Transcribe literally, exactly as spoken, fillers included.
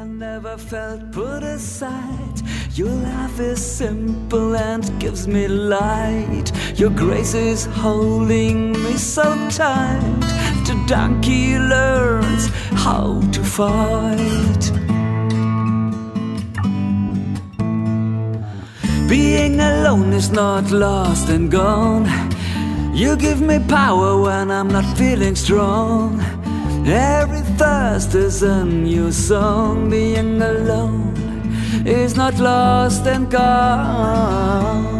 never felt put aside. Your laugh is simple and gives me light. Your grace is holding me so tight. The donkey learns how to fight. Being alone is not lost and gone. You give me power when I'm not feeling strong. Every thirst is a new song. Being alone is not lost and gone.